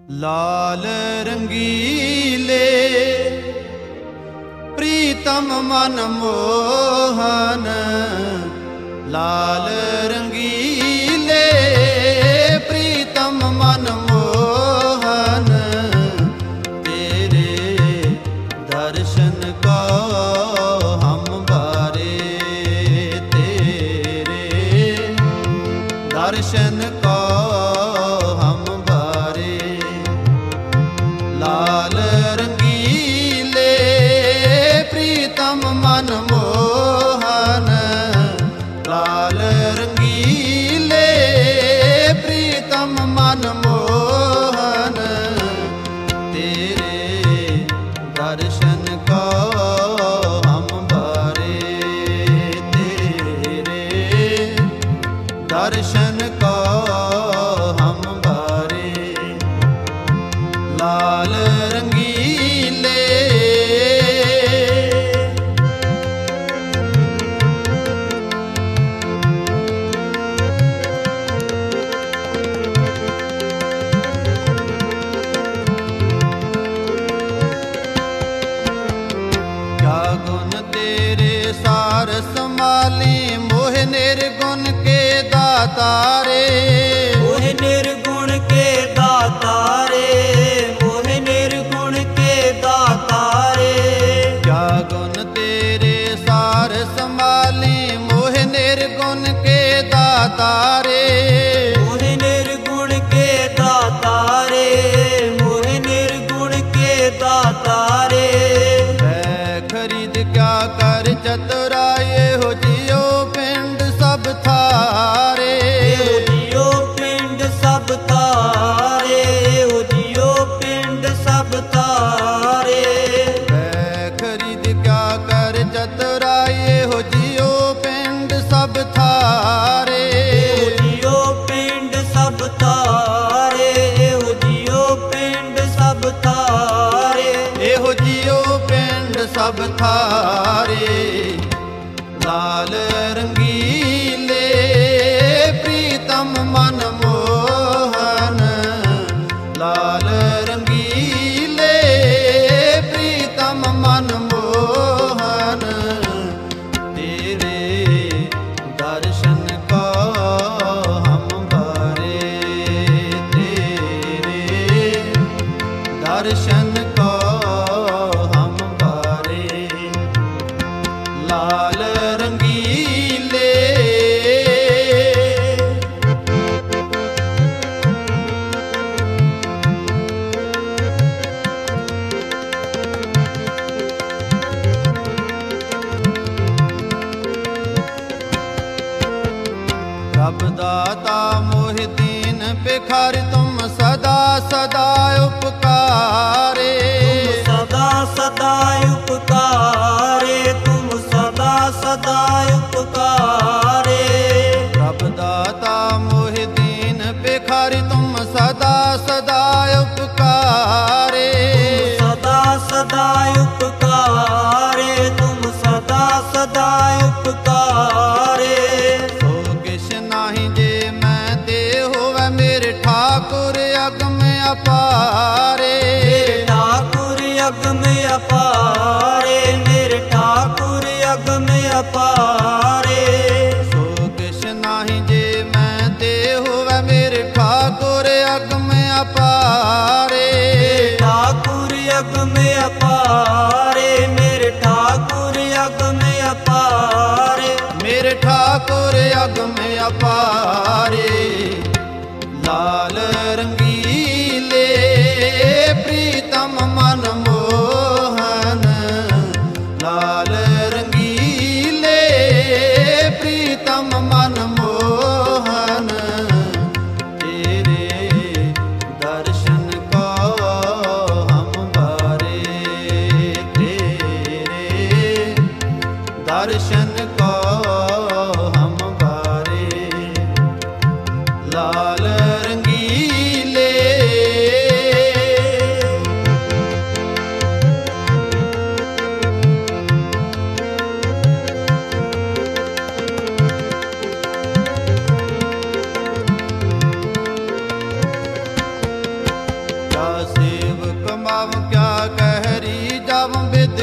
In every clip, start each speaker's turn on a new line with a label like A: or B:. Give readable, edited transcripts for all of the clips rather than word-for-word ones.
A: लाल रंगीले प्रीतम मन मोहन, लाल रंगीले प्रीतम मन मोहन, तेरे दर्शन को हम बारे, तेरे दर्शन को हम बारे। लाल रंगीले प्रीतम मन मोहन, लाल रंगीले प्रीतम मन मोहन, तेरे दर्शन को हम बारे, तेरे दर्शन को हम बारे। लाल रंगीले क्या गुण तेरे सार संभाली, मोह निर्गुण के दातारे,
B: मोह निर्गुण के दातारे, मोह निर्गुण के दातारे।
A: क्या गुण तेरे सार संभाली, मोह निर्गुण के दातारे,
B: मोह निर्गुण के दातारे, मोह निर्गुण के दातारे।
A: वै खरीद क्या कर चतुराए, हो जियो पिंड सब थारे,
B: हो जियो पिंड सब तारे, हो जियो पिंड सब तारे।
A: वै खरीद क्या कर चतुराए, हो जियो पिंड सब थारे,
B: हो जियो पिंड सब तारे, हो जियो पिंड सब तारे।
A: एहो जियो पिंड सब थारे। लाल रंगीले प्रीतम मन मोहन, लाल रंगीले प्रीतम मन मोहन, तेरे दर्शन को हम बारे, तेरे दर्शन को हम बारे। लाल रंगीले रब दाता मोह दीन भिखारी, तुम सदा सदा उपकारे,
B: सदा सदा उपकारे, तुम सदा सदा उपकारे।
A: रब दाता मोह दीन भिखारी, तुम सदा सदा उपकारे,
B: सदा सदा उपकारे, तुम सदा सदा उपकारे।
A: सो किश नाही जे मैं ते होवे, मेरे ठाकुर अगम अपारे,
B: ठाकुर अगम अपारे, मेरे ठाकुर अगम अपारे।
A: सो किश नाही जे मैं ते होवे, मेरे ठाकुर अगम अपारे,
B: ठाकुर अगम अपारे, मेरे ठाकुर अगम अपारे।
A: मेरे ठाकुर अगम अपारे। लाल रंगीले प्रीतम मन मोहन, लाल रंगीले प्रीतम मन मोहन, तेरे दर्शन को हम बारे, तेरे दर्शन को हम बारे। लाल रंगीले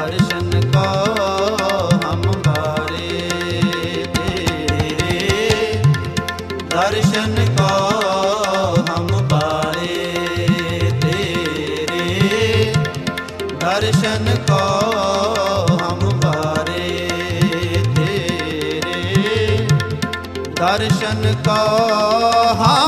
A: दर्शन को हम बारे तेरे, दर्शन को हम बारे तेरे, दर्शन को हम बारे तेरे, दर्शन को